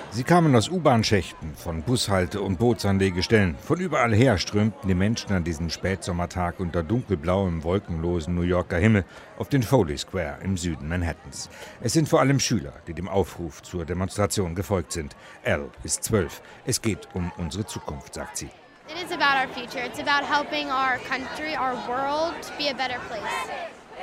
Sie kamen aus U-Bahn-Schächten, von Bushalte- und Bootsanlegestellen. Von überall her strömten die Menschen an diesem Spätsommertag unter dunkelblauem, wolkenlosen New Yorker Himmel auf den Foley Square im Süden Manhattans. Es sind vor allem Schüler, die dem Aufruf zur Demonstration gefolgt sind. Elle ist 12. Es geht um unsere Zukunft, sagt sie. It is about our future. It's about helping our country, our world be a better place.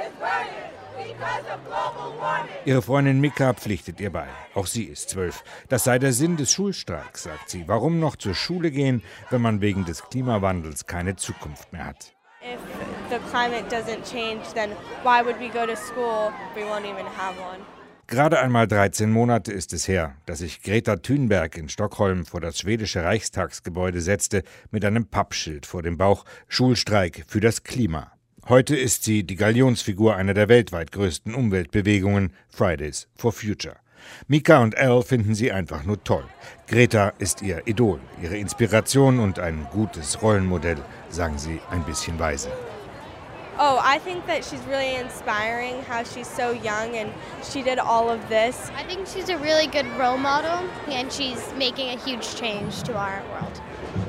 Ihre Freundin Mika pflichtet ihr bei. Auch sie ist 12. Das sei der Sinn des Schulstreiks, sagt sie. Warum noch zur Schule gehen, wenn man wegen des Klimawandels keine Zukunft mehr hat? If the climate doesn't change, then why would we go to school if we won't even have one? Gerade einmal 13 Monate ist es her, dass sich Greta Thunberg in Stockholm vor das schwedische Reichstagsgebäude setzte mit einem Pappschild vor dem Bauch: Schulstreik für das Klima. Heute ist sie die Galionsfigur einer der weltweit größten Umweltbewegungen, Fridays for Future. Mika und Elle finden sie einfach nur toll. Greta ist ihr Idol, ihre Inspiration und ein gutes Rollenmodell, sagen sie ein bisschen weise. Oh, I think that she's really inspiring, how she's so young and she did all of this. I think she's a really good role model and she's making a huge change to our world.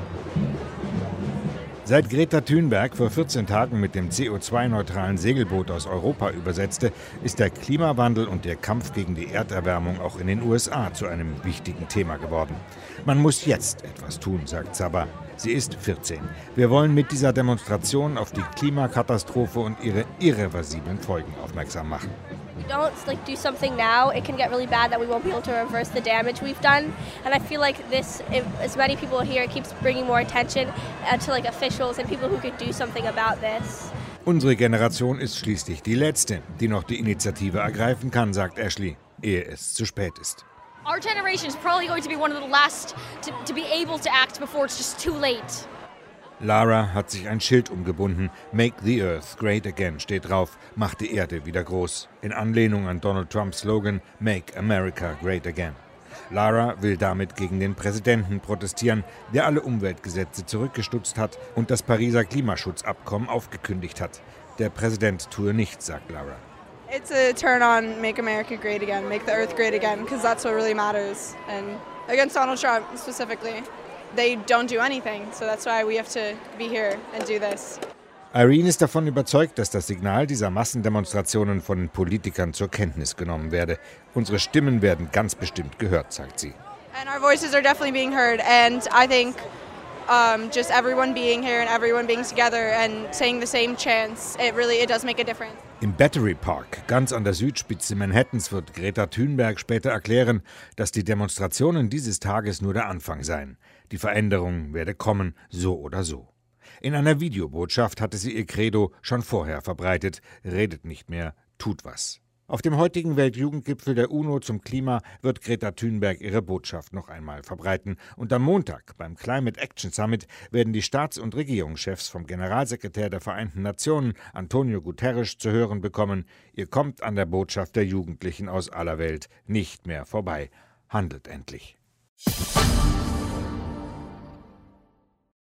Seit Greta Thunberg vor 14 Tagen mit dem CO2-neutralen Segelboot aus Europa übersetzte, ist der Klimawandel und der Kampf gegen die Erderwärmung auch in den USA zu einem wichtigen Thema geworden. Man muss jetzt etwas tun, sagt Sabah. Sie ist 14. Wir wollen mit dieser Demonstration auf die Klimakatastrophe und ihre irreversiblen Folgen aufmerksam machen. If we don't do something now, it can get really bad that we won't be able to reverse the damage we've done. And I feel like this, if as many people here, it keeps bringing more attention to officials and people who could do something about this. Unsere Generation ist schließlich die letzte, die noch die Initiative ergreifen kann, sagt Ashley, ehe es zu spät ist. Our generation is probably going to be one of the last to be able to act before it's just too late. Lara hat sich ein Schild umgebunden. Make the Earth Great Again steht drauf. Macht die Erde wieder groß. In Anlehnung an Donald Trumps Slogan Make America Great Again. Lara will damit gegen den Präsidenten protestieren, der alle Umweltgesetze zurückgestutzt hat und das Pariser Klimaschutzabkommen aufgekündigt hat. Der Präsident tue nichts, sagt Lara. It's a turn on Make America Great Again, Make the Earth Great Again, because that's what really matters. And against Donald Trump specifically, they don't do anything, so that's why we have to be here and do this. Irene ist davon überzeugt, dass das Signal dieser Massendemonstrationen von den Politikern zur Kenntnis genommen werde. Unsere Stimmen werden ganz bestimmt gehört, sagt sie. And our voices are definitely being heard, and I think just everyone being here and everyone being together and saying the same chants, it does make a difference. Im Battery Park, ganz an der Südspitze Manhattans, wird Greta Thunberg später erklären, dass die Demonstrationen dieses Tages nur der Anfang seien. Die Veränderung werde kommen, so oder so. In einer Videobotschaft hatte sie ihr Credo schon vorher verbreitet: redet nicht mehr, tut was. Auf dem heutigen Weltjugendgipfel der UNO zum Klima wird Greta Thunberg ihre Botschaft noch einmal verbreiten. Und am Montag beim Climate Action Summit werden die Staats- und Regierungschefs vom Generalsekretär der Vereinten Nationen, Antonio Guterres, zu hören bekommen: Ihr kommt an der Botschaft der Jugendlichen aus aller Welt nicht mehr vorbei. Handelt endlich.